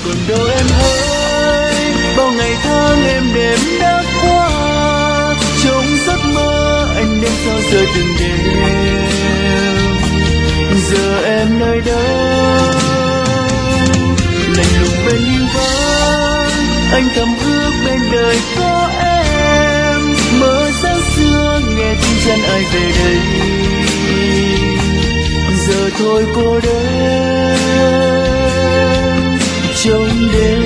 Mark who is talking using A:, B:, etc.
A: còn đâu em ơi, bao ngày tháng em đêm đã qua, trong giấc mơ anh đến sao giờ từng đêm. Giờ em nơi đâu, lạnh lùng bên những vắng, anh thầm ước bên đời có em. Mơ sáng xưa nghe tiếng chân ai về đây, giờ thôi cô đơn trong đêm.